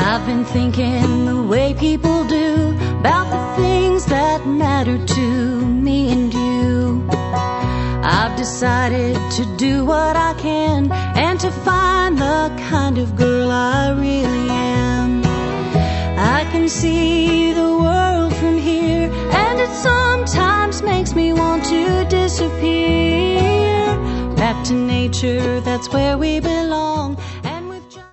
I've been thinking the way people do about the things that matter to me and you. I've decided to do what I can and to find the kind of girl I really am. I can see the world from here, and it sometimes makes me want to disappear. Back to nature, that's where we belong.